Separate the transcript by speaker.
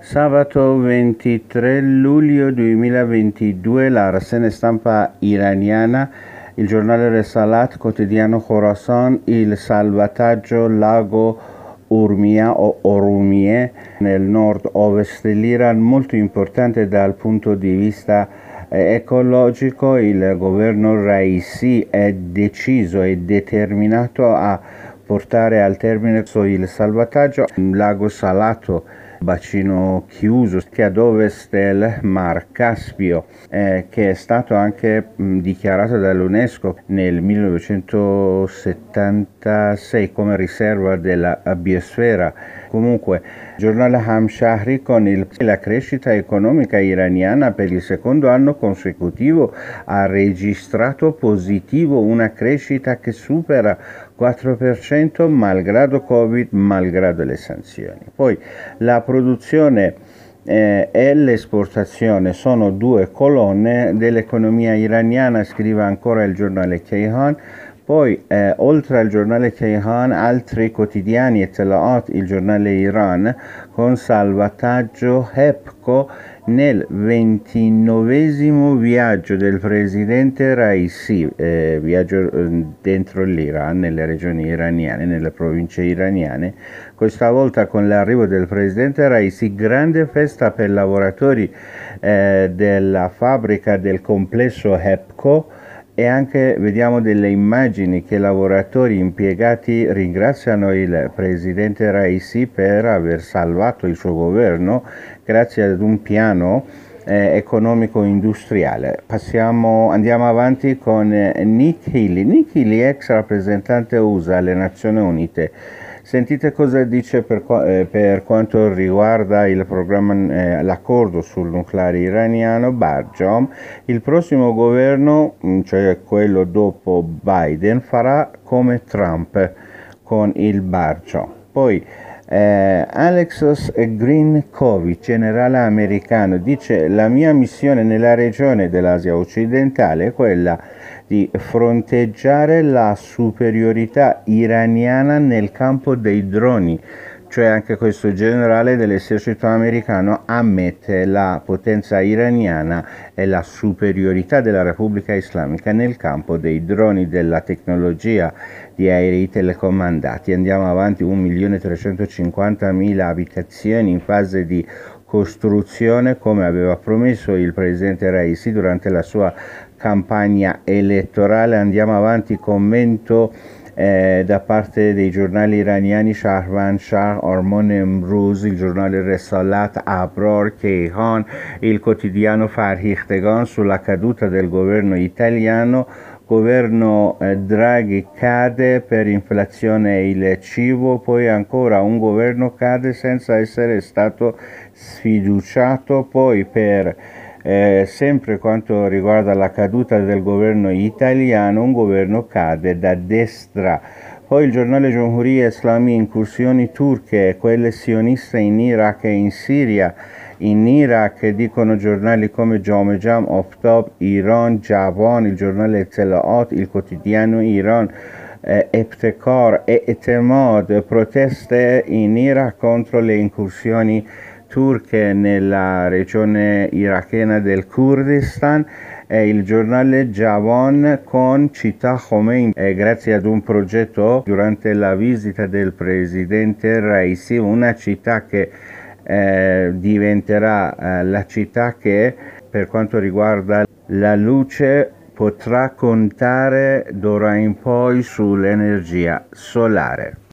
Speaker 1: Sabato 23 luglio 2022, la rassegna stampa iraniana, il giornale Risalat, quotidiano Khorasan, il salvataggio lago Urmia o Orumie nel nord-ovest dell'Iran, molto importante dal punto di vista ecologico. Il governo Raisi è deciso e determinato a portare al termine il salvataggio. Un lago salato, bacino chiuso che ad ovest del Mar Caspio, che è stato anche dichiarato dall'UNESCO nel 1976 come riserva della biosfera. Comunque, giornale Hamshahri, con la crescita economica iraniana per il secondo anno consecutivo ha registrato positivo, una crescita che supera 4% malgrado Covid, malgrado le sanzioni. Poi la produzione e l'esportazione sono due colonne dell'economia iraniana, scrive ancora il giornale Kayhan. Poi, oltre al giornale Kayhan, altri quotidiani e Telaat, il giornale Iran, con salvataggio HEPCO nel 29esimo viaggio del presidente Raisi, viaggio dentro l'Iran, nelle regioni iraniane, nelle province iraniane. Questa volta con l'arrivo del presidente Raisi, grande festa per lavoratori della fabbrica del complesso HEPCO. E anche vediamo delle immagini che lavoratori impiegati ringraziano il presidente Raisi per aver salvato il suo governo grazie ad un piano economico industriale. Andiamo avanti con Nick Healy. Nick Healy, ex rappresentante USA alle Nazioni Unite. Sentite cosa dice per quanto riguarda il programma, l'accordo sul nucleare iraniano, Barjam. Il prossimo governo, cioè quello dopo Biden, farà come Trump con il Barjam. Poi Alexos Grinkovic, generale americano, dice: la mia missione nella regione dell'Asia occidentale è quella di fronteggiare la superiorità iraniana nel campo dei droni. Cioè anche questo generale dell'esercito americano ammette la potenza iraniana e la superiorità della Repubblica Islamica nel campo dei droni, della tecnologia di aerei telecomandati. Andiamo avanti, 1.350.000 abitazioni in fase di costruzione, come aveva promesso il presidente Raisi durante la sua campagna elettorale. Andiamo avanti, commento da parte dei giornali iraniani Shahran Shah, Armon Emruz, il giornale Risalat, Abror, Kayhan, il quotidiano Farhikhtegan sulla caduta del governo italiano. Governo Draghi cade per inflazione e il cibo, poi ancora un governo cade senza essere stato sfiduciato, poi per sempre quanto riguarda la caduta del governo italiano, un governo cade da destra. Poi il giornale Cumhuriyet Islami, incursioni turche, quelle sioniste in Iraq e in Siria. In Iraq, dicono giornali come Jomejam, Oftab, Iran, Javan, il giornale Telaat, il quotidiano Iran, Ebtekar e Etemad, proteste in Iraq contro le incursioni turche nella regione irachena del Kurdistan. Il giornale Javan con città Khomeini, grazie ad un progetto durante la visita del presidente Raisi, una città che diventerà la città che, per quanto riguarda la luce, potrà contare d'ora in poi sull'energia solare.